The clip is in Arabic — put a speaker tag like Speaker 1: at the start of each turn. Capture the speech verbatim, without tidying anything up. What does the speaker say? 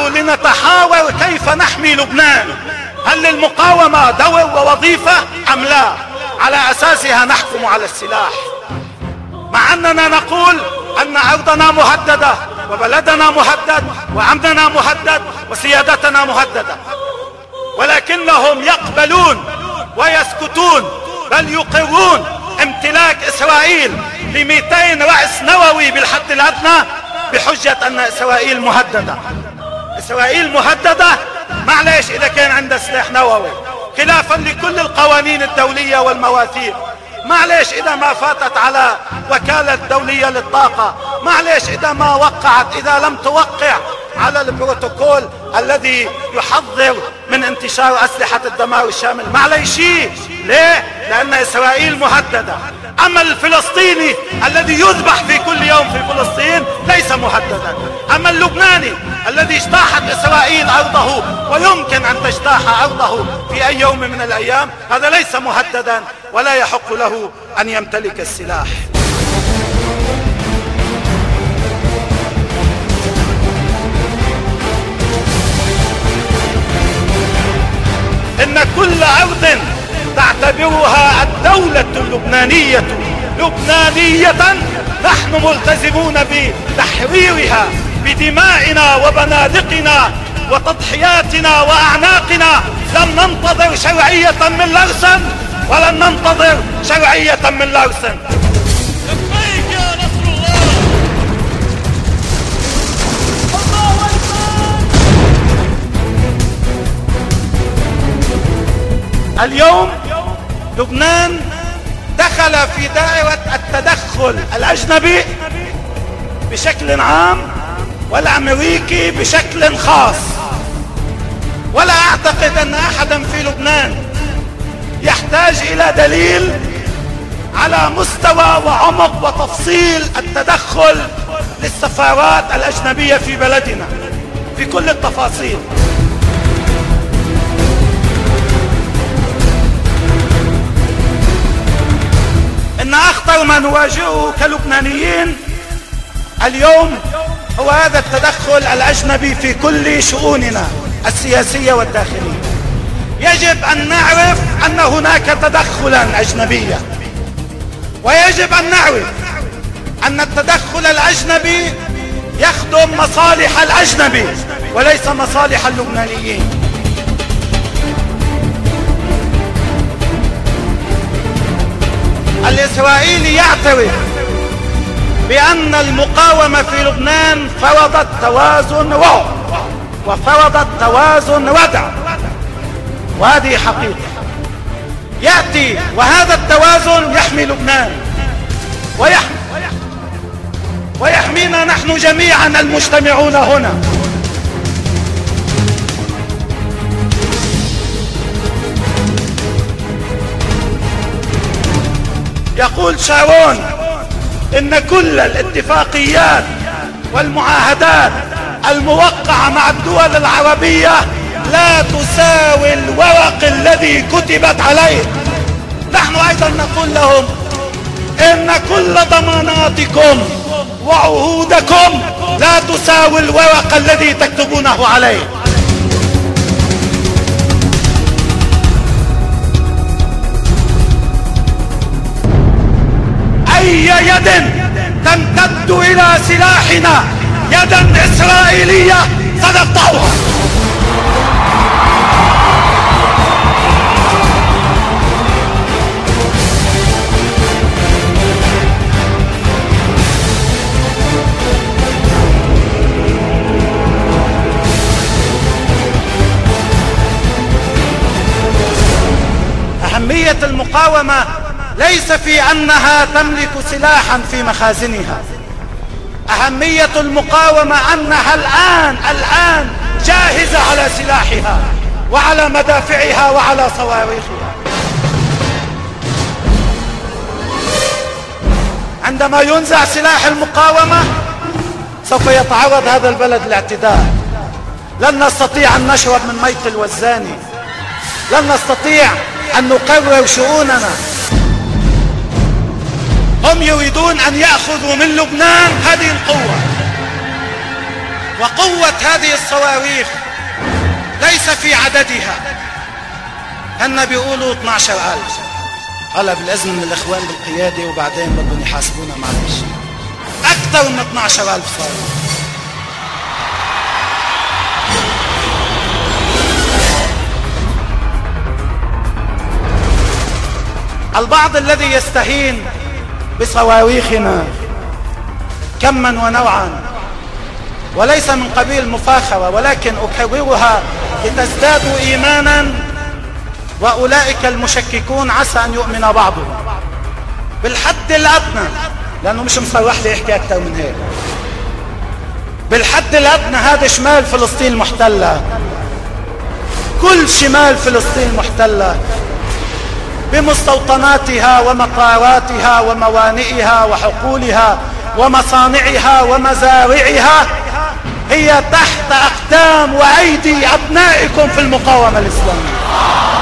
Speaker 1: تعالوا لنتحاور كيف نحمي لبنان. هل للمقاومة دور ووظيفة أم لا؟ على أساسها نحكم على السلاح، مع أننا نقول أن أرضنا مهددة وبلدنا مهدد وأمننا مهدد وسيادتنا مهددة، ولكنهم يقبلون ويسكتون، بل يقرون امتلاك إسرائيل لمئتين رأس نووي بالحد الأدنى بحجة أن إسرائيل مهددة. إسرائيل مهددة معليش إذا كان عندها سلاح نووي خلافا لكل القوانين الدولية والمواثيق، معليش إذا ما فاتت على وكالة دولية للطاقة، معليش إذا ما وقعت، إذا لم توقع على البروتوكول الذي يحذر من انتشار أسلحة الدمار الشامل، معليش. ليه؟ لأن إسرائيل مهددة. أما الفلسطيني الذي يذبح في كل يوم في فلسطين ليس مهددا. أما اللبناني الذي اجتاحت إسرائيل أرضه ويمكن أن تجتاح أرضه في أي يوم من الأيام، هذا ليس مهددا ولا يحق له أن يمتلك السلاح. إن كل أرض تعتبرها الدولة اللبنانية لبنانية نحن ملتزمون بتحريرها بدمائنا وبنادقنا وتضحياتنا وأعناقنا. لم ننتظر شرعية من لرسن ولن ننتظر شرعية من لرسن.
Speaker 2: لبيك يا نصر الله. الله
Speaker 1: أكبر. اليوم لبنان دخل في دائرة التدخل الأجنبي بشكل عام والأمريكي بشكل خاص، ولا أعتقد أن أحدا في لبنان يحتاج إلى دليل على مستوى وعمق وتفصيل التدخل للسفارات الأجنبية في بلدنا في كل التفاصيل. إن أخطر ما نواجهه كلبنانيين اليوم هو هذا التدخل الأجنبي في كل شؤوننا السياسية والداخلية. يجب أن نعرف أن هناك تدخلا أجنبيا، ويجب أن نعرف أن التدخل الأجنبي يخدم مصالح الأجنبي وليس مصالح اللبنانيين. الإسرائيلي يعترف بأن المقاومة في لبنان فرضت توازن رعب وفرضت توازن ردع، وهذه حقيقة. يأتي وهذا التوازن يحمي لبنان ويحمي ويحمينا نحن جميعا المجتمعون هنا. يقول شارون إن كل الاتفاقيات والمعاهدات الموقعة مع الدول العربية لا تساوي الورق الذي كتبت عليه. نحن أيضا نقول لهم إن كل ضماناتكم وعهودكم لا تساوي الورق الذي تكتبونه عليه. أي يد تمتد إلى سلاحنا يدا إسرائيلية سنقطعها. أهمية المقاومة ليس في أنها تملك سلاحا في مخازنها. أهمية المقاومة أنها الآن الآن جاهزة على سلاحها وعلى مدافعها وعلى صواريخها. عندما ينزع سلاح المقاومة سوف يتعرض هذا البلد لاعتداء. لن نستطيع أن نشرب من ميت الوزاني، لن نستطيع أن نقرر شؤوننا. هم يريدون أن يأخذوا من لبنان هذه القوة، وقوة هذه الصواريخ ليس في عددها. هن بيقولوا اثني عشر ألف. هلا بالإذن من الإخوان بالقيادة وبعدين بدهم يحاسبونا معلش. أكثر من اثني عشر ألف صاروخ. البعض الذي يستهين بصواريخنا كما ونوعا وليس من قبيل مفاخرة، ولكن أكررها لتزدادوا إيمانا، وأولئك المشككون عسى أن يؤمن بعضهم بالحد الأدنى، لأنه مش مصرح لي يحكي أكثر من هيك. بالحد الأدنى هذا شمال فلسطين المحتلة، كل شمال فلسطين المحتلة بمستوطناتها ومطاراتها وموانئها وحقولها ومصانعها ومزارعها هي تحت أقدام وأيدي أبنائكم في المقاومة الإسلامية.